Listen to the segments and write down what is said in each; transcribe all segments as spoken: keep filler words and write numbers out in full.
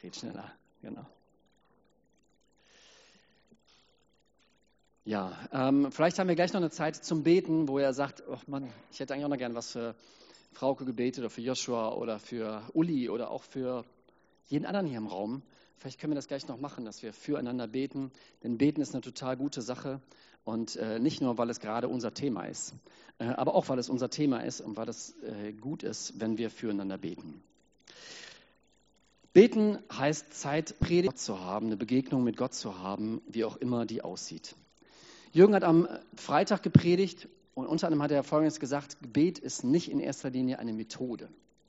Red schneller, genau. Ja, ähm, vielleicht haben wir gleich noch eine Zeit zum Beten, wo er sagt, oh Mann, ich hätte eigentlich auch noch gern was für Frauke gebetet oder für Joshua oder für Uli oder auch für jeden anderen hier im Raum. Vielleicht können wir das gleich noch machen, dass wir füreinander beten. Denn Beten ist eine total gute Sache. Und äh, nicht nur, weil es gerade unser Thema ist, äh, aber auch, weil es unser Thema ist und weil es äh, gut ist, wenn wir füreinander beten. Beten heißt Zeit, Predigt zu haben, eine Begegnung mit Gott zu haben, wie auch immer die aussieht. Jürgen hat am Freitag gepredigt und unter anderem hat er Folgendes gesagt: Gebet ist nicht in erster Linie eine Methode.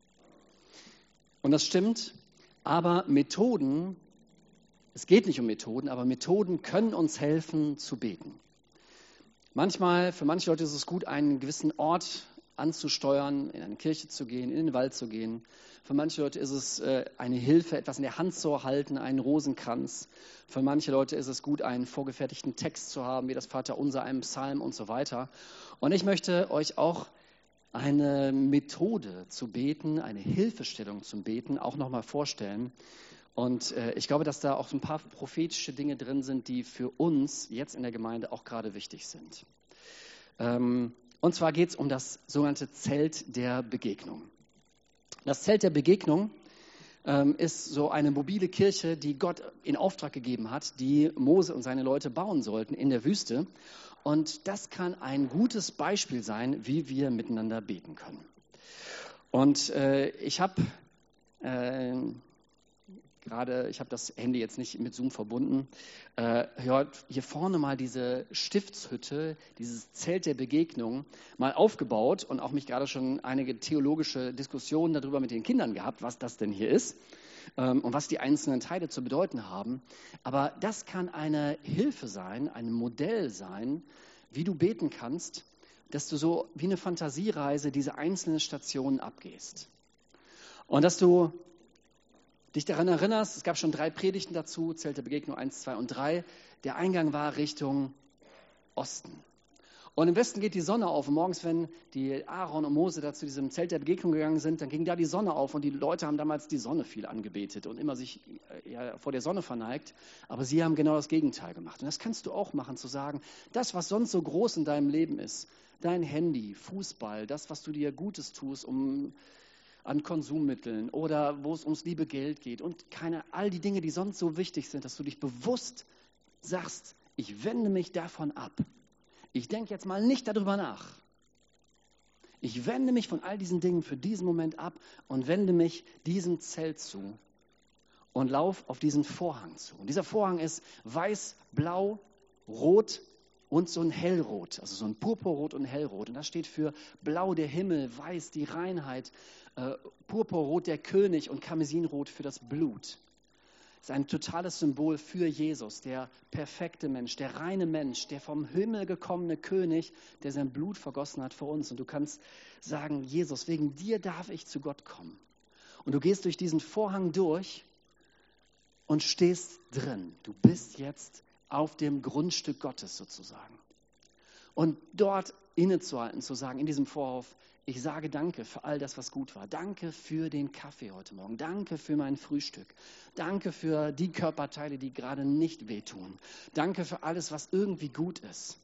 Und das stimmt, aber Methoden, es geht nicht um Methoden, aber Methoden können uns helfen zu beten. Manchmal, für manche Leute ist es gut, einen gewissen Ort anzusteuern, in eine Kirche zu gehen, in den Wald zu gehen. Für manche Leute ist es äh, eine Hilfe, etwas in der Hand zu halten, einen Rosenkranz. Für manche Leute ist es gut, einen vorgefertigten Text zu haben, wie das Vaterunser, einen Psalm und so weiter. Und ich möchte euch auch eine Methode zu beten, eine Hilfestellung zum Beten auch nochmal vorstellen. Und äh, ich glaube, dass da auch ein paar prophetische Dinge drin sind, die für uns jetzt in der Gemeinde auch gerade wichtig sind. Ähm, und zwar geht es um das sogenannte Zelt der Begegnung. Das Zelt der Begegnung ähm, ist so eine mobile Kirche, die Gott in Auftrag gegeben hat, die Mose und seine Leute bauen sollten in der Wüste. Und das kann ein gutes Beispiel sein, wie wir miteinander beten können. Und äh, ich habe äh, gerade, ich habe das Handy jetzt nicht mit Zoom verbunden, äh, hört hier vorne mal diese Stiftshütte, dieses Zelt der Begegnung mal aufgebaut und auch mich gerade schon einige theologische Diskussionen darüber mit den Kindern gehabt, was das denn hier ist ähm, und was die einzelnen Teile zu bedeuten haben. Aber das kann eine Hilfe sein, ein Modell sein, wie du beten kannst, dass du so wie eine Fantasiereise diese einzelnen Stationen abgehst. Und dass du dich daran erinnerst, es gab schon drei Predigten dazu, Zelt der Begegnung eins, zwei und drei. Der Eingang war Richtung Osten. Und im Westen geht die Sonne auf. Und morgens, wenn die Aaron und Mose da zu diesem Zelt der Begegnung gegangen sind, dann ging da die Sonne auf. Und die Leute haben damals die Sonne viel angebetet und immer sich ja, vor der Sonne verneigt. Aber sie haben genau das Gegenteil gemacht. Und das kannst du auch machen, zu sagen, das, was sonst so groß in deinem Leben ist, dein Handy, Fußball, das, was du dir Gutes tust, um an Konsummitteln oder wo es ums liebe Geld geht und keine, all die Dinge, die sonst so wichtig sind, dass du dich bewusst sagst, ich wende mich davon ab. Ich denke jetzt mal nicht darüber nach. Ich wende mich von all diesen Dingen für diesen Moment ab und wende mich diesem Zelt zu und laufe auf diesen Vorhang zu. Und dieser Vorhang ist weiß, blau, rot und so ein hellrot, also so ein purpurrot und hellrot. Und das steht für blau der Himmel, weiß die Reinheit, äh, purpurrot der König und karmesinrot für das Blut. Das ist ein totales Symbol für Jesus, der perfekte Mensch, der reine Mensch, der vom Himmel gekommene König, der sein Blut vergossen hat für uns. Und du kannst sagen, Jesus, wegen dir darf ich zu Gott kommen. Und du gehst durch diesen Vorhang durch und stehst drin. Du bist jetzt auf dem Grundstück Gottes sozusagen. Und dort innezuhalten, zu sagen, in diesem Vorhof, ich sage danke für all das, was gut war. Danke für den Kaffee heute Morgen. Danke für mein Frühstück. Danke für die Körperteile, die gerade nicht wehtun. Danke für alles, was irgendwie gut ist.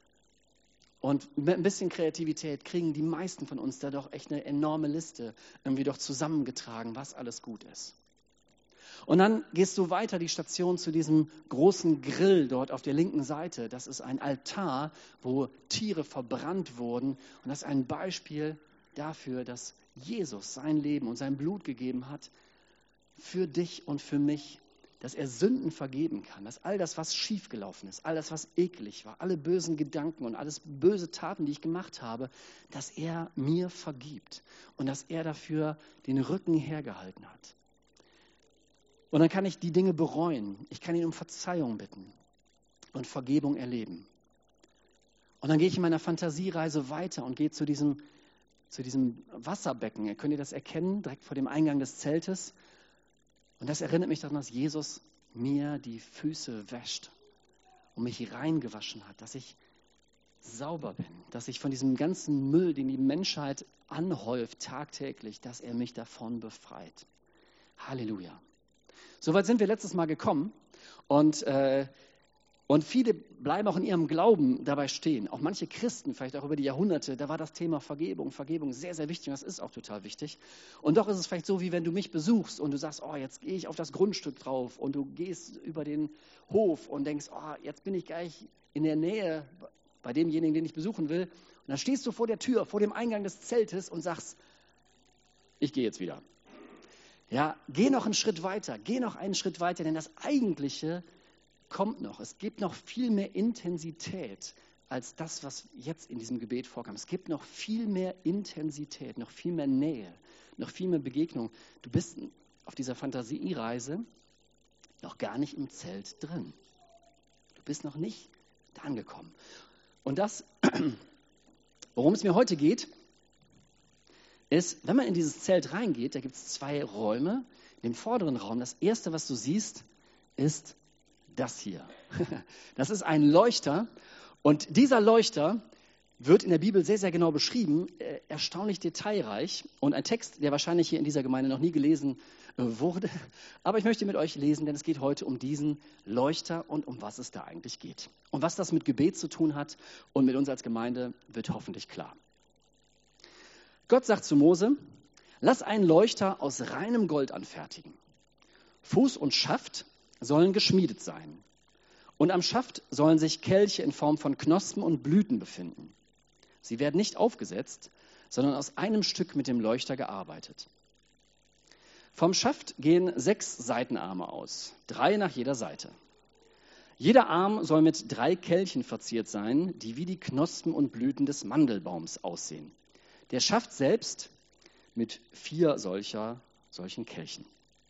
Und mit ein bisschen Kreativität kriegen die meisten von uns da doch echt eine enorme Liste irgendwie doch zusammengetragen, was alles gut ist. Und dann gehst du weiter die Station zu diesem großen Grill dort auf der linken Seite. Das ist ein Altar, wo Tiere verbrannt wurden. Und das ist ein Beispiel dafür, dass Jesus sein Leben und sein Blut gegeben hat für dich und für mich, dass er Sünden vergeben kann, dass all das, was schiefgelaufen ist, all das, was eklig war, alle bösen Gedanken und alles böse Taten, die ich gemacht habe, dass er mir vergibt und dass er dafür den Rücken hergehalten hat. Und dann kann ich die Dinge bereuen. Ich kann ihn um Verzeihung bitten und Vergebung erleben. Und dann gehe ich in meiner Fantasiereise weiter und gehe zu diesem, zu diesem Wasserbecken. Könnt ihr das erkennen? Direkt vor dem Eingang des Zeltes. Und das erinnert mich daran, dass Jesus mir die Füße wäscht und mich reingewaschen hat, dass ich sauber bin, dass ich von diesem ganzen Müll, den die Menschheit anhäuft tagtäglich, dass er mich davon befreit. Halleluja. Soweit sind wir letztes Mal gekommen und, äh, und viele bleiben auch in ihrem Glauben dabei stehen. Auch manche Christen, vielleicht auch über die Jahrhunderte, da war das Thema Vergebung. Vergebung sehr, sehr wichtig und das ist auch total wichtig. Und doch ist es vielleicht so, wie wenn du mich besuchst und du sagst, oh, jetzt gehe ich auf das Grundstück drauf und du gehst über den Hof und denkst, oh, jetzt bin ich gleich in der Nähe bei demjenigen, den ich besuchen will. Und dann stehst du vor der Tür, vor dem Eingang des Zeltes und sagst, ich gehe jetzt wieder. Ja, geh noch einen Schritt weiter, geh noch einen Schritt weiter, denn das Eigentliche kommt noch. Es gibt noch viel mehr Intensität als das, was jetzt in diesem Gebet vorkam. Es gibt noch viel mehr Intensität, noch viel mehr Nähe, noch viel mehr Begegnung. Du bist auf dieser Fantasiereise noch gar nicht im Zelt drin. Du bist noch nicht da angekommen. Und das, worum es mir heute geht, ist, wenn man in dieses Zelt reingeht, da gibt es zwei Räume. In dem vorderen Raum, das erste, was du siehst, ist das hier. Das ist ein Leuchter und dieser Leuchter wird in der Bibel sehr, sehr genau beschrieben, äh, erstaunlich detailreich und ein Text, der wahrscheinlich hier in dieser Gemeinde noch nie gelesen äh, wurde, aber ich möchte mit euch lesen, denn es geht heute um diesen Leuchter und um was es da eigentlich geht. Und was das mit Gebet zu tun hat und mit uns als Gemeinde, wird hoffentlich klar. Gott sagt zu Mose, lass einen Leuchter aus reinem Gold anfertigen. Fuß und Schaft sollen geschmiedet sein. Und am Schaft sollen sich Kelche in Form von Knospen und Blüten befinden. Sie werden nicht aufgesetzt, sondern aus einem Stück mit dem Leuchter gearbeitet. Vom Schaft gehen sechs Seitenarme aus, drei nach jeder Seite. Jeder Arm soll mit drei Kelchen verziert sein, die wie die Knospen und Blüten des Mandelbaums aussehen. Der Schaft selbst mit vier solcher, solchen Kelchen.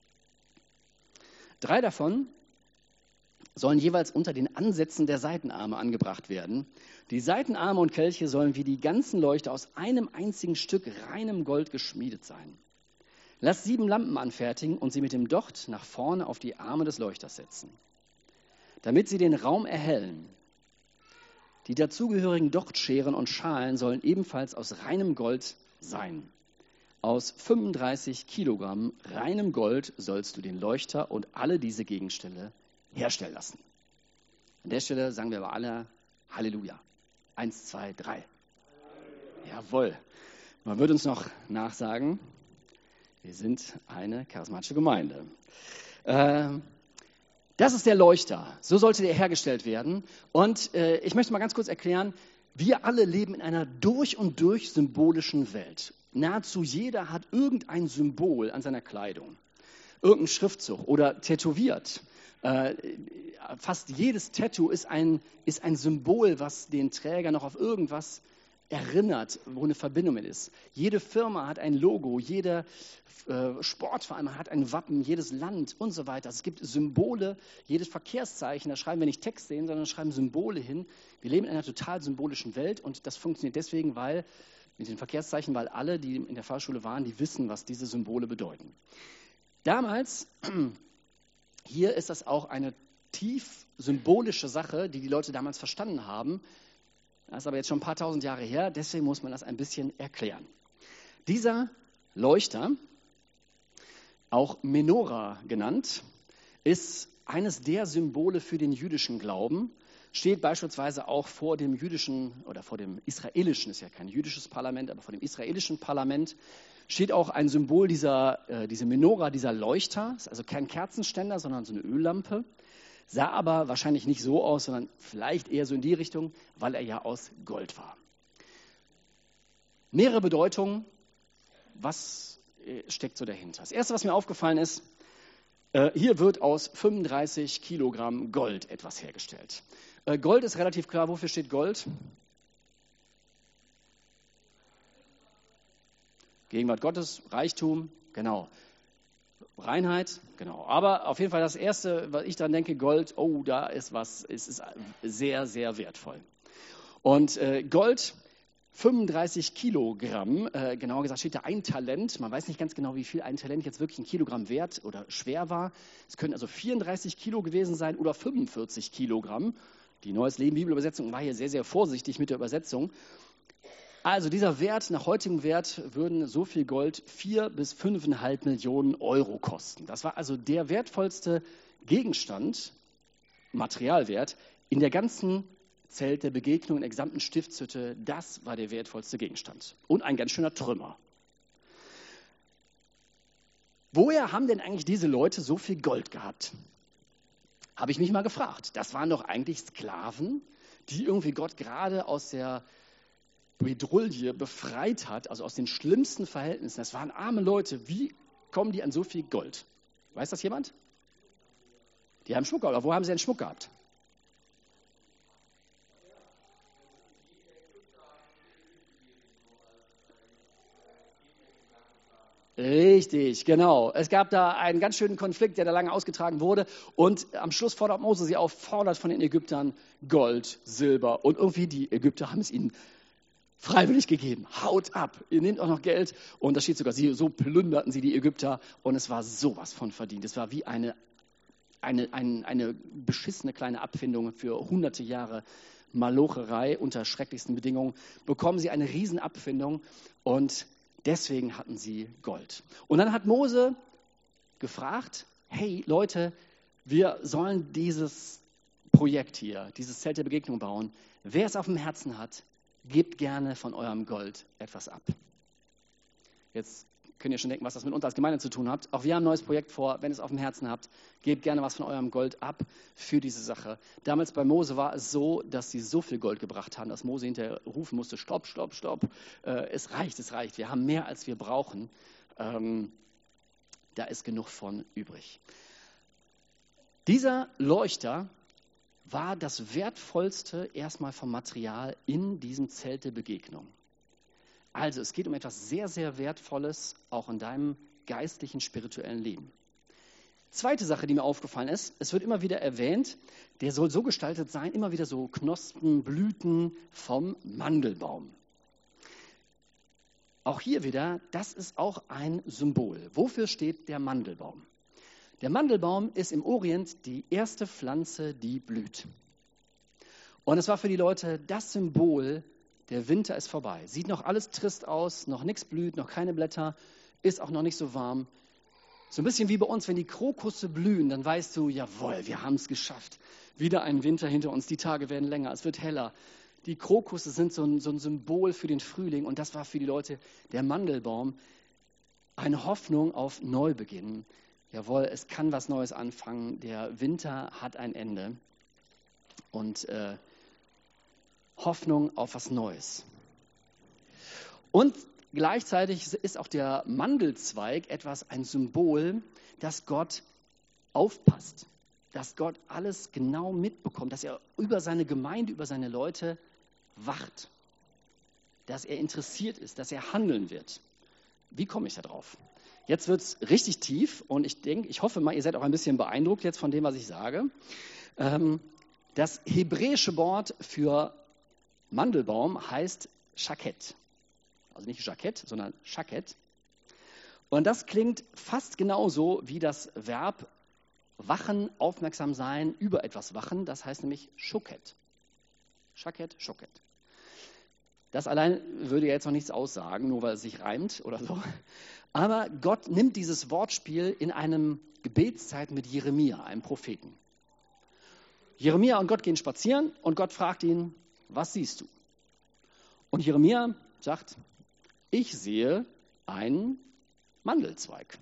Drei davon sollen jeweils unter den Ansätzen der Seitenarme angebracht werden. Die Seitenarme und Kelche sollen wie die ganzen Leuchter aus einem einzigen Stück reinem Gold geschmiedet sein. Lass sieben Lampen anfertigen und sie mit dem Docht nach vorne auf die Arme des Leuchters setzen, damit sie den Raum erhellen. Die dazugehörigen Dochtscheren und Schalen sollen ebenfalls aus reinem Gold sein. Aus fünfunddreißig Kilogramm reinem Gold sollst du den Leuchter und alle diese Gegenstände herstellen lassen. An der Stelle sagen wir aber alle Halleluja. Eins, zwei, drei. Jawohl. Man wird uns noch nachsagen, wir sind eine charismatische Gemeinde. Äh, Das ist der Leuchter. So sollte der hergestellt werden. Und äh, ich möchte mal ganz kurz erklären, wir alle leben in einer durch und durch symbolischen Welt. Nahezu jeder hat irgendein Symbol an seiner Kleidung. Irgendein Schriftzug oder tätowiert. Äh, fast jedes Tattoo ist ein, ist ein Symbol, was den Träger noch auf irgendwas erinnert, wo eine Verbindung mit ist. Jede Firma hat ein Logo, jeder äh, Sportverein hat ein Wappen, jedes Land und so weiter. Es gibt Symbole, jedes Verkehrszeichen, da schreiben wir nicht Text sehen, sondern schreiben Symbole hin. Wir leben in einer total symbolischen Welt und das funktioniert deswegen, weil mit den Verkehrszeichen, weil alle, die in der Fahrschule waren, die wissen, was diese Symbole bedeuten. Damals, hier ist das auch eine tief symbolische Sache, die die Leute damals verstanden haben. Das ist aber jetzt schon ein paar tausend Jahre her, deswegen muss man das ein bisschen erklären. Dieser Leuchter, auch Menora genannt, ist eines der Symbole für den jüdischen Glauben, steht beispielsweise auch vor dem jüdischen oder vor dem israelischen, ist ja kein jüdisches Parlament, aber vor dem israelischen Parlament steht auch ein Symbol dieser, äh, diese Menora, dieser Leuchter, ist also kein Kerzenständer, sondern so eine Öllampe. Sah aber wahrscheinlich nicht so aus, sondern vielleicht eher so in die Richtung, weil er ja aus Gold war. Mehrere Bedeutungen. Was steckt so dahinter? Das Erste, was mir aufgefallen ist, äh, hier wird aus fünfunddreißig Kilogramm Gold etwas hergestellt. Äh, Gold ist relativ klar. Wofür steht Gold? Gegenwart Gottes, Reichtum, genau. Reinheit, genau. Aber auf jeden Fall das Erste, was ich dann denke, Gold, oh, da ist was, es ist sehr, sehr wertvoll. Und äh, Gold, fünfunddreißig Kilogramm, äh, genauer gesagt steht da ein Talent. Man weiß nicht ganz genau, wie viel ein Talent jetzt wirklich ein Kilogramm wert oder schwer war. Es können also vierunddreißig Kilo gewesen sein oder fünfundvierzig Kilogramm. Die Neues Leben Bibelübersetzung war hier sehr, sehr vorsichtig mit der Übersetzung. Also dieser Wert, nach heutigem Wert, würden so viel Gold vier bis fünfeinhalb Millionen Euro kosten. Das war also der wertvollste Gegenstand, Materialwert, in der ganzen Zelt der Begegnung, in der gesamten Stiftshütte. Das war der wertvollste Gegenstand. Und ein ganz schöner Trümmer. Woher haben denn eigentlich diese Leute so viel Gold gehabt? Habe ich mich mal gefragt. Das waren doch eigentlich Sklaven, die irgendwie Gott gerade aus der Bedrulle befreit hat, also aus den schlimmsten Verhältnissen. Das waren arme Leute. Wie kommen die an so viel Gold? Weiß das jemand? Die haben Schmuck gehabt. Aber wo haben sie denn Schmuck gehabt? Richtig, genau. Es gab da einen ganz schönen Konflikt, der da lange ausgetragen wurde. Und am Schluss fordert Mose sie auf, fordert von den Ägyptern Gold, Silber. Und irgendwie die Ägypter haben es ihnen freiwillig gegeben. Haut ab, ihr nehmt auch noch Geld. Und da steht sogar, sie, so plünderten sie die Ägypter. Und es war sowas von verdient. Es war wie eine, eine, eine, eine beschissene kleine Abfindung für hunderte Jahre Malocherei unter schrecklichsten Bedingungen. Bekommen sie eine Riesenabfindung und deswegen hatten sie Gold. Und dann hat Mose gefragt, hey Leute, wir sollen dieses Projekt hier, dieses Zelt der Begegnung bauen. Wer es auf dem Herzen hat, gebt gerne von eurem Gold etwas ab. Jetzt könnt ihr schon denken, was das mit uns als Gemeinde zu tun hat. Auch wir haben ein neues Projekt vor. Wenn ihr es auf dem Herzen habt, gebt gerne was von eurem Gold ab für diese Sache. Damals bei Mose war es so, dass sie so viel Gold gebracht haben, dass Mose hinterher rufen musste, stopp, stopp, stopp. Äh, es reicht, es reicht. Wir haben mehr, als wir brauchen. Ähm, da ist genug von übrig. Dieser Leuchter war das wertvollste erstmal vom Material in diesem Zelt der Begegnung. Also es geht um etwas sehr, sehr Wertvolles, auch in deinem geistlichen, spirituellen Leben. Zweite Sache, die mir aufgefallen ist, es wird immer wieder erwähnt, der soll so gestaltet sein, immer wieder so Knospen, Blüten vom Mandelbaum. Auch hier wieder, das ist auch ein Symbol. Wofür steht der Mandelbaum? Der Mandelbaum ist im Orient die erste Pflanze, die blüht. Und es war für die Leute das Symbol, der Winter ist vorbei. Sieht noch alles trist aus, noch nichts blüht, noch keine Blätter, ist auch noch nicht so warm. So ein bisschen wie bei uns, wenn die Krokusse blühen, dann weißt du, jawohl, wir haben es geschafft. Wieder ein Winter hinter uns, die Tage werden länger, es wird heller. Die Krokusse sind so ein, so ein Symbol für den Frühling und das war für die Leute der Mandelbaum. Eine Hoffnung auf Neubeginn. Jawohl, es kann was Neues anfangen. Der Winter hat ein Ende. Und äh, Hoffnung auf was Neues. Und gleichzeitig ist auch der Mandelzweig etwas, ein Symbol, dass Gott aufpasst. Dass Gott alles genau mitbekommt. Dass er über seine Gemeinde, über seine Leute wacht. Dass er interessiert ist, dass er handeln wird. Wie komme ich da drauf? Jetzt wird es richtig tief und ich denke, ich hoffe mal, ihr seid auch ein bisschen beeindruckt jetzt von dem, was ich sage. Ähm, das hebräische Wort für Mandelbaum heißt Schakett. Also nicht Jackett, sondern Schakett. Und das klingt fast genauso wie das Verb wachen, aufmerksam sein, über etwas wachen. Das heißt nämlich Schokett. Schakett, Schokett. Das allein würde ja jetzt noch nichts aussagen, nur weil es sich reimt oder so. Aber Gott nimmt dieses Wortspiel in einem Gebetszeit mit Jeremia, einem Propheten. Jeremia und Gott gehen spazieren und Gott fragt ihn, was siehst du? Und Jeremia sagt, ich sehe einen Mandelzweig.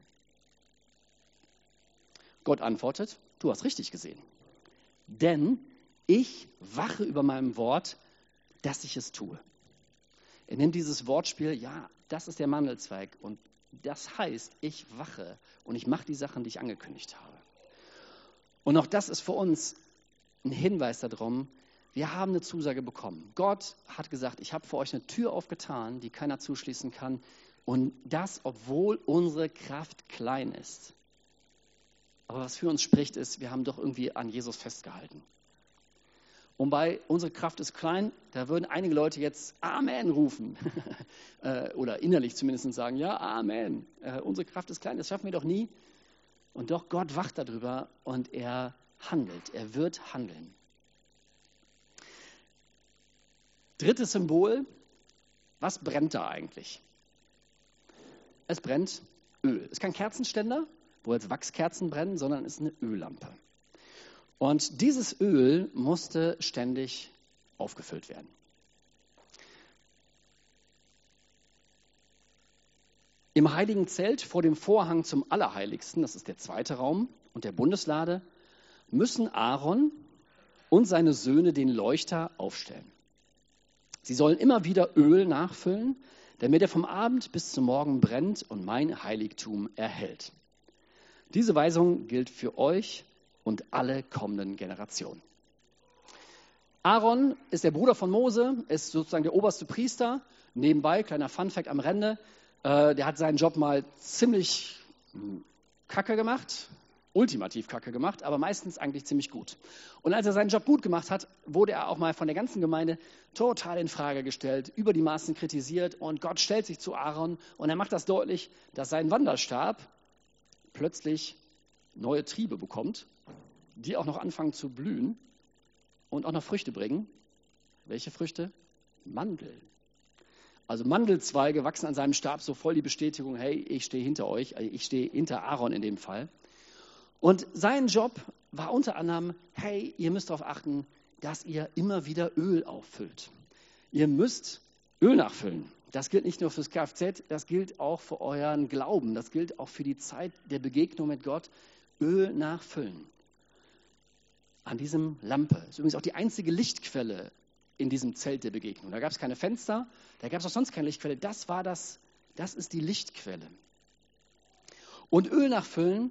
Gott antwortet, du hast richtig gesehen. Denn ich wache über meinem Wort, dass ich es tue. Er nimmt dieses Wortspiel, ja, das ist der Mandelzweig und das heißt, ich wache und ich mache die Sachen, die ich angekündigt habe. Und auch das ist für uns ein Hinweis darum, wir haben eine Zusage bekommen. Gott hat gesagt, ich habe für euch eine Tür aufgetan, die keiner zuschließen kann. Und das, obwohl unsere Kraft klein ist. Aber was für uns spricht, ist, wir haben doch irgendwie an Jesus festgehalten. Und bei unsere Kraft ist klein, da würden einige Leute jetzt Amen rufen. Oder innerlich zumindest sagen, ja, Amen. Unsere Kraft ist klein, das schaffen wir doch nie. Und doch, Gott wacht darüber und er handelt. Er wird handeln. Drittes Symbol, Was brennt da eigentlich? Es brennt Öl. Es ist kein Kerzenständer, wo jetzt Wachskerzen brennen, sondern es ist eine Öllampe. Und dieses Öl musste ständig aufgefüllt werden. Im heiligen Zelt vor dem Vorhang zum Allerheiligsten, das ist der zweite Raum, und der Bundeslade, müssen Aaron und seine Söhne den Leuchter aufstellen. Sie sollen immer wieder Öl nachfüllen, damit er vom Abend bis zum Morgen brennt und mein Heiligtum erhält. Diese Weisung gilt für euch und alle kommenden Generationen. Aaron ist der Bruder von Mose, ist sozusagen der oberste Priester. Nebenbei, kleiner Funfact am Rande, äh, der hat seinen Job mal ziemlich kacke gemacht, ultimativ kacke gemacht, aber meistens eigentlich ziemlich gut. Und als er seinen Job gut gemacht hat, wurde er auch mal von der ganzen Gemeinde total in Frage gestellt, über die Maßen kritisiert und Gott stellt sich zu Aaron und er macht das deutlich, dass sein Wanderstab plötzlich neue Triebe bekommt, die auch noch anfangen zu blühen und auch noch Früchte bringen. Welche Früchte? Mandeln. Also Mandelzweige wachsen an seinem Stab, so voll die Bestätigung, hey, ich stehe hinter euch, also ich stehe hinter Aaron in dem Fall. Und sein Job war unter anderem, hey, ihr müsst darauf achten, dass ihr immer wieder Öl auffüllt. Ihr müsst Öl nachfüllen. Das gilt nicht nur fürs Kfz, das gilt auch für euren Glauben, das gilt auch für die Zeit der Begegnung mit Gott. Öl nachfüllen. An diesem Lampe. Das ist übrigens auch die einzige Lichtquelle in diesem Zelt der Begegnung. Da gab es keine Fenster, da gab es auch sonst keine Lichtquelle. Das war das, das ist die Lichtquelle. Und Öl nachfüllen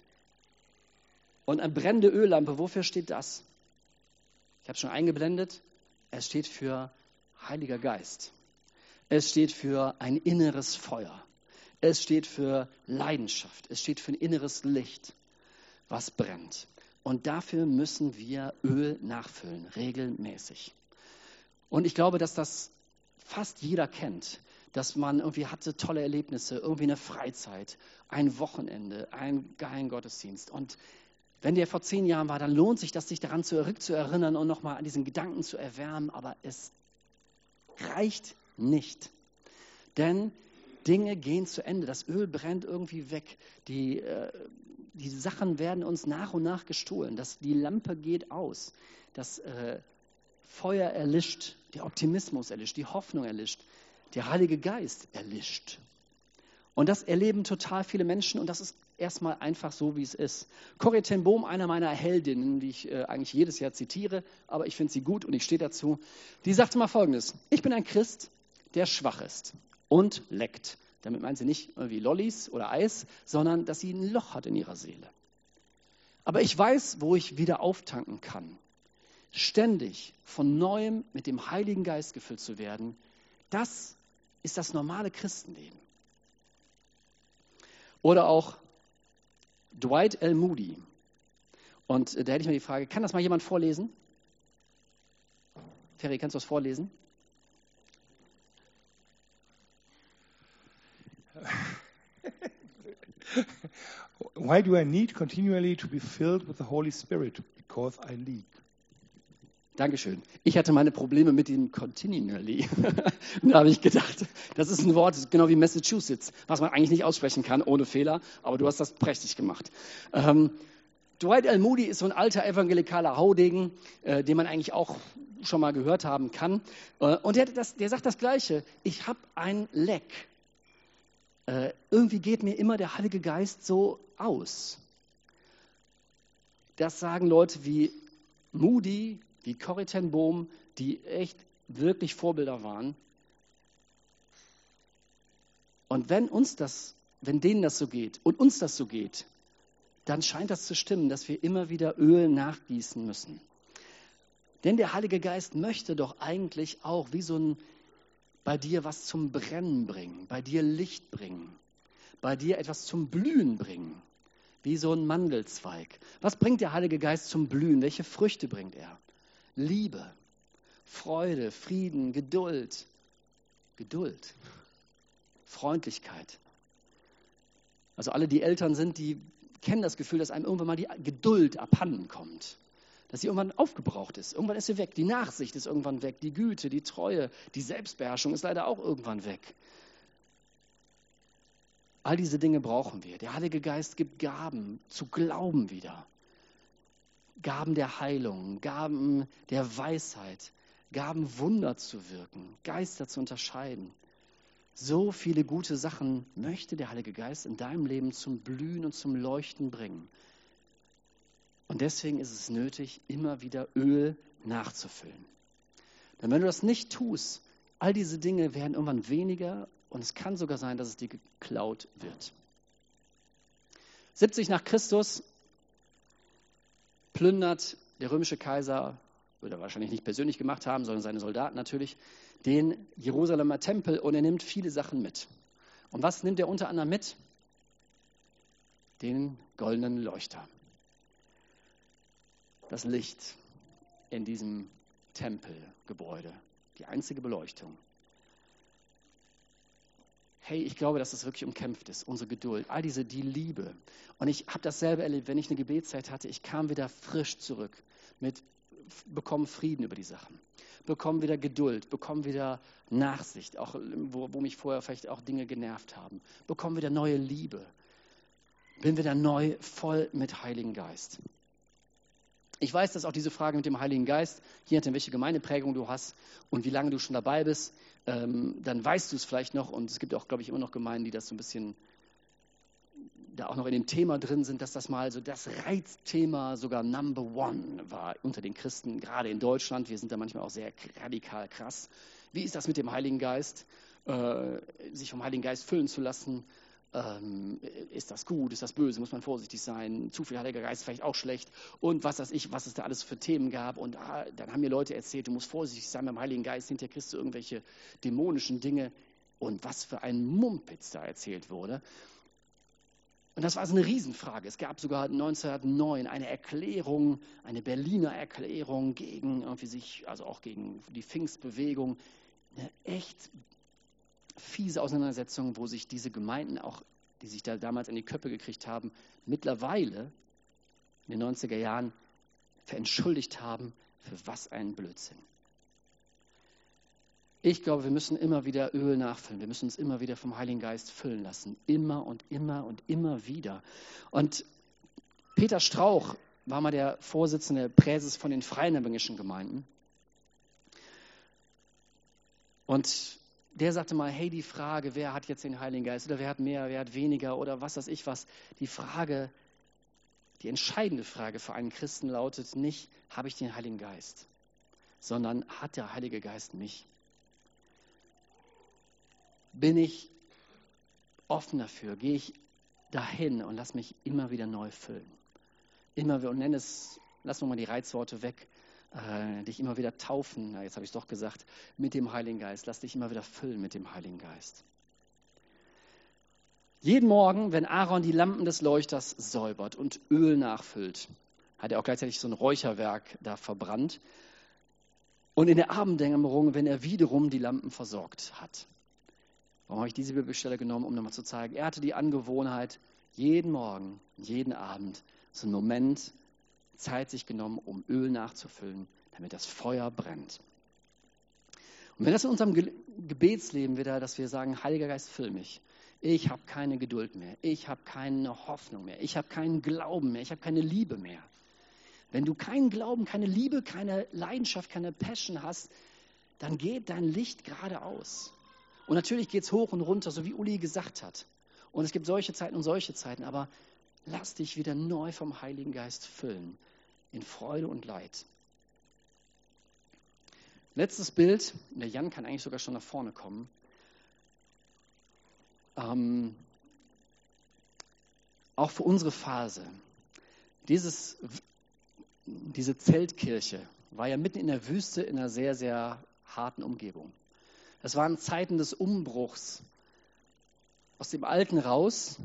und eine brennende Öllampe, wofür steht das? Ich habe es schon eingeblendet. Es steht für Heiliger Geist. Es steht für ein inneres Feuer. Es steht für Leidenschaft. Es steht für ein inneres Licht, was brennt. Und dafür müssen wir Öl nachfüllen, regelmäßig. Und ich glaube, dass das fast jeder kennt, dass man irgendwie hatte tolle Erlebnisse, irgendwie eine Freizeit, ein Wochenende, einen geilen Gottesdienst. Und wenn der vor zehn Jahren war, dann lohnt sich das, sich daran zurückzuerinnern und nochmal an diesen Gedanken zu erwärmen. Aber es reicht nicht. Denn Dinge gehen zu Ende. Das Öl brennt irgendwie weg. Die, äh, die Sachen werden uns nach und nach gestohlen. Das, die Lampe geht aus. Das äh, Feuer erlischt. Der Optimismus erlischt. Die Hoffnung erlischt. Der Heilige Geist erlischt. Und das erleben total viele Menschen und das ist erstmal einfach so, wie es ist. Corrie ten Boom, einer meiner Heldinnen, die ich äh, eigentlich jedes Jahr zitiere, aber ich finde sie gut und ich stehe dazu, die sagte mal Folgendes: Ich bin ein Christ, der schwach ist und leckt. Damit meint sie nicht irgendwie Lollis oder Eis, sondern dass sie ein Loch hat in ihrer Seele. Aber ich weiß, wo ich wieder auftanken kann. Ständig von Neuem mit dem Heiligen Geist gefüllt zu werden, das ist das normale Christenleben. Oder auch Dwight L. Moody. Und da hätte ich mal die Frage, kann das mal jemand vorlesen? Ferry, kannst du das vorlesen? Why do I need continually to be filled with the Holy Spirit? Because I leak. Dankeschön. Ich hatte meine Probleme mit dem continually. Da habe ich gedacht, das ist ein Wort, genau wie Massachusetts, was man eigentlich nicht aussprechen kann, ohne Fehler, aber du hast das prächtig gemacht. Ähm, Dwight L. Moody ist so ein alter evangelikaler Haudegen, äh, den man eigentlich auch schon mal gehört haben kann. Äh, und der, das, der sagt das Gleiche: Ich habe ein Leck. Äh, irgendwie geht mir immer der Heilige Geist so aus. Das sagen Leute wie Moody, wie Corrie ten Boom, die echt wirklich Vorbilder waren. Und wenn uns das, wenn denen das so geht und uns das so geht, dann scheint das zu stimmen, dass wir immer wieder Öl nachgießen müssen. Denn der Heilige Geist möchte doch eigentlich auch wie so ein bei dir was zum Brennen bringen, bei dir Licht bringen, bei dir etwas zum Blühen bringen, wie so ein Mandelzweig. Was bringt der Heilige Geist zum Blühen? Welche Früchte bringt er? Liebe, Freude, Frieden, Geduld, Geduld, Freundlichkeit. Also alle, die Eltern sind, die kennen das Gefühl, dass einem irgendwann mal die Geduld abhanden kommt. dass sie irgendwann aufgebraucht ist. Irgendwann ist sie weg. Die Nachsicht ist irgendwann weg. Die Güte, die Treue, die Selbstbeherrschung ist leider auch irgendwann weg. All diese Dinge brauchen wir. Der Heilige Geist gibt Gaben zu Glauben wieder. Gaben der Heilung, Gaben der Weisheit, Gaben Wunder zu wirken, Geister zu unterscheiden. So viele gute Sachen möchte der Heilige Geist in deinem Leben zum Blühen und zum Leuchten bringen. Und deswegen ist es nötig, immer wieder Öl nachzufüllen. Denn wenn du das nicht tust, all diese Dinge werden irgendwann weniger und es kann sogar sein, dass es dir geklaut wird. siebzig nach Christus plündert der römische Kaiser, würde er wahrscheinlich nicht persönlich gemacht haben, sondern seine Soldaten natürlich, den Jerusalemer Tempel und er nimmt viele Sachen mit. Und was nimmt er unter anderem mit? Den goldenen Leuchter. Das Licht in diesem Tempelgebäude. Die einzige Beleuchtung. Hey, ich glaube, dass das wirklich umkämpft ist, unsere Geduld, all diese, die Liebe. Und ich habe dasselbe erlebt, wenn ich eine Gebetszeit hatte, ich kam wieder frisch zurück, mit, bekomme Frieden über die Sachen, bekomme wieder Geduld, bekomme wieder Nachsicht, auch wo, wo mich vorher vielleicht auch Dinge genervt haben, bekomme wieder neue Liebe, bin wieder neu voll mit Heiligen Geist. Ich weiß, dass auch diese Frage mit dem Heiligen Geist, je nachdem, welche Gemeindeprägung du hast und wie lange du schon dabei bist, ähm, dann weißt du es vielleicht noch. Und es gibt auch, glaube ich, immer noch Gemeinden, die das so ein bisschen da auch noch in dem Thema drin sind, dass das mal so das Reizthema sogar Number One war unter den Christen, gerade in Deutschland. Wir sind da manchmal auch sehr radikal krass. Wie ist das mit dem Heiligen Geist? Äh, sich vom Heiligen Geist füllen zu lassen? Ähm, ist das gut, ist das böse, muss man vorsichtig sein, zu viel Heiliger Geist vielleicht auch schlecht und was weiß ich, was es da alles für Themen gab und ah, dann haben mir Leute erzählt, du musst vorsichtig sein beim Heiligen Geist, hinterher kriegst du irgendwelche dämonischen Dinge und was für ein Mumpitz da erzählt wurde. Und das war so eine Riesenfrage. Es gab sogar neunzehnhundertneun eine Erklärung, eine Berliner Erklärung gegen irgendwie sich, also auch gegen die Pfingstbewegung, eine echt fiese Auseinandersetzungen, wo sich diese Gemeinden auch, die sich da damals in die Köpfe gekriegt haben, mittlerweile in den neunziger Jahren verentschuldigt haben, für was ein Blödsinn. Ich glaube, wir müssen immer wieder Öl nachfüllen. Wir müssen uns immer wieder vom Heiligen Geist füllen lassen. Immer und immer und immer wieder. Und Peter Strauch war mal der Vorsitzende Präses von den Freinemünischen Gemeinden. Und der sagte mal, hey, die Frage, wer hat jetzt den Heiligen Geist oder wer hat mehr, wer hat weniger oder was weiß ich was. Die Frage, die entscheidende Frage für einen Christen lautet nicht, habe ich den Heiligen Geist, sondern hat der Heilige Geist mich? Bin ich offen dafür? Gehe ich dahin und lass mich immer wieder neu füllen? Immer wieder, und nenne es, lass noch mal die Reizworte weg, Äh, dich immer wieder taufen, na, jetzt habe ich es doch gesagt, mit dem Heiligen Geist. Lass dich immer wieder füllen mit dem Heiligen Geist. Jeden Morgen, wenn Aaron die Lampen des Leuchters säubert und Öl nachfüllt, hat er auch gleichzeitig so ein Räucherwerk da verbrannt. Und in der Abenddämmerung, wenn er wiederum die Lampen versorgt hat. Warum habe ich diese Bibelstelle genommen, um nochmal zu zeigen? Er hatte die Angewohnheit, jeden Morgen, jeden Abend so einen Moment Zeit sich genommen, um Öl nachzufüllen, damit das Feuer brennt. Und wenn das in unserem Ge- Gebetsleben wieder, dass wir sagen, Heiliger Geist, füll mich. Ich habe keine Geduld mehr. Ich habe keine Hoffnung mehr. Ich habe keinen Glauben mehr. Ich habe keine Liebe mehr. Wenn du keinen Glauben, keine Liebe, keine Leidenschaft, keine Passion hast, dann geht dein Licht geradeaus. Und natürlich geht es hoch und runter, so wie Uli gesagt hat. Und es gibt solche Zeiten und solche Zeiten, aber lass dich wieder neu vom Heiligen Geist füllen, in Freude und Leid. Letztes Bild, der Jan kann eigentlich sogar schon nach vorne kommen. Ähm, auch für unsere Phase. Dieses, diese Zeltkirche war ja mitten in der Wüste in einer sehr, sehr harten Umgebung. Das waren Zeiten des Umbruchs. Aus dem Alten raus,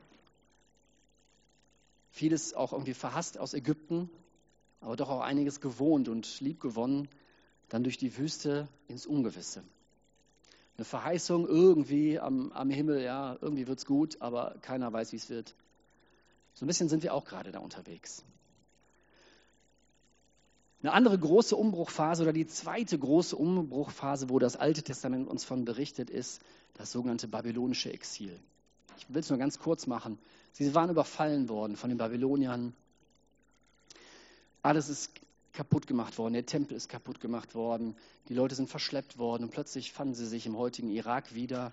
vieles auch irgendwie verhasst aus Ägypten, aber doch auch einiges gewohnt und liebgewonnen, dann durch die Wüste ins Ungewisse. Eine Verheißung irgendwie am, am Himmel, ja, irgendwie wird's gut, aber keiner weiß, wie es wird. So ein bisschen sind wir auch gerade da unterwegs. Eine andere große Umbruchphase oder die zweite große Umbruchphase, wo das Alte Testament uns von berichtet, ist das sogenannte babylonische Exil. Ich will es nur ganz kurz machen. Sie waren überfallen worden von den Babyloniern. Alles ist kaputt gemacht worden. Der Tempel ist kaputt gemacht worden. Die Leute sind verschleppt worden und plötzlich fanden sie sich im heutigen Irak wieder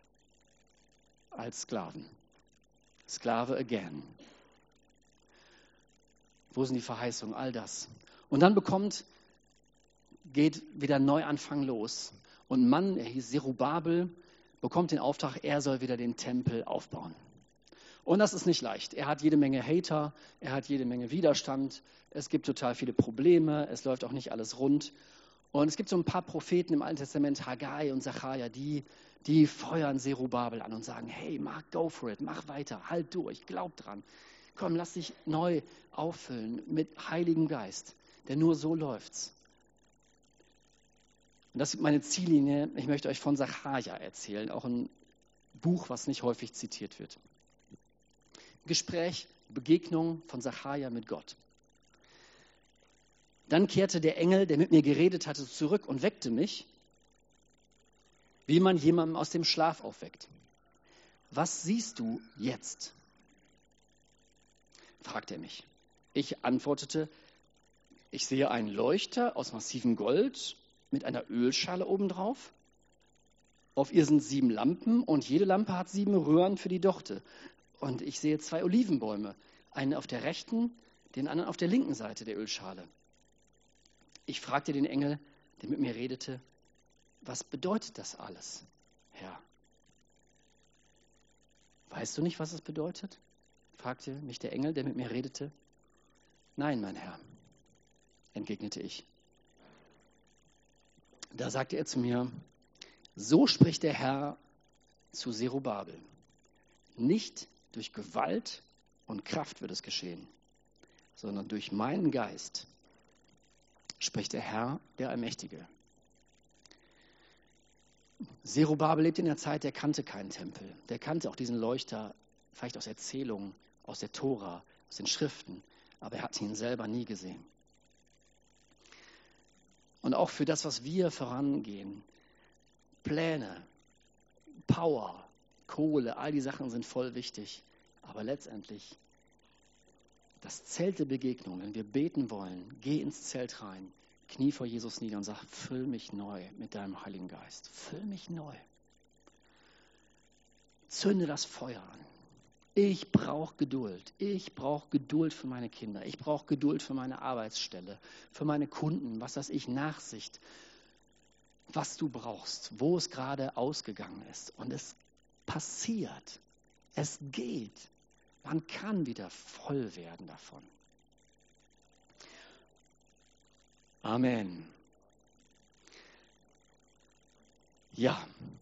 als Sklaven. Sklave again. Wo sind die Verheißungen? All das. Und dann bekommt, geht wieder ein Neuanfang los. Und ein Mann, er hieß Zerubabel, bekommt den Auftrag, er soll wieder den Tempel aufbauen. Und das ist nicht leicht. Er hat jede Menge Hater, er hat jede Menge Widerstand, es gibt total viele Probleme, es läuft auch nicht alles rund. Und es gibt so ein paar Propheten im Alten Testament, Haggai und Sacharja, die, die feuern Zerubabel an und sagen, hey, mach, go for it, mach weiter, halt durch, glaub dran. Komm, lass dich neu auffüllen mit Heiligem Geist, denn nur so läuft's. Und das ist meine Ziellinie. Ich möchte euch von Sacharja erzählen, auch ein Buch, was nicht häufig zitiert wird. Gespräch, Begegnung von Sacharja mit Gott. Dann kehrte der Engel, der mit mir geredet hatte, zurück und weckte mich, wie man jemanden aus dem Schlaf aufweckt. Was siehst du jetzt? Fragte er mich. Ich antwortete, ich sehe einen Leuchter aus massivem Gold mit einer Ölschale obendrauf. Auf ihr sind sieben Lampen und jede Lampe hat sieben Röhren für die Dochte. Und ich sehe zwei Olivenbäume, einen auf der rechten, den anderen auf der linken Seite der Ölschale. Ich fragte den Engel, der mit mir redete, was bedeutet das alles, Herr? Weißt du nicht, was es bedeutet? Fragte mich der Engel, der mit mir redete. Nein, mein Herr, entgegnete ich. Da sagte er zu mir, so spricht der Herr zu Zerubabel. Nicht durch Gewalt und Kraft wird es geschehen, sondern durch meinen Geist, spricht der Herr, der Allmächtige. Zerubabel lebt in der Zeit, der kannte keinen Tempel. Der kannte auch diesen Leuchter, vielleicht aus Erzählungen, aus der Tora, aus den Schriften, aber er hat ihn selber nie gesehen. Und auch für das, was wir vorangehen, Pläne, Power, Kohle, all die Sachen sind voll wichtig. Aber letztendlich, das Zelt der Begegnung, wenn wir beten wollen, geh ins Zelt rein, knie vor Jesus nieder und sag, füll mich neu mit deinem Heiligen Geist. Füll mich neu. Zünde das Feuer an. Ich brauche Geduld. Ich brauche Geduld für meine Kinder. Ich brauche Geduld für meine Arbeitsstelle, für meine Kunden, was weiß ich, Nachsicht, was du brauchst, wo es gerade ausgegangen ist. Und es passiert. Es geht. Man kann wieder voll werden davon. Amen. Ja.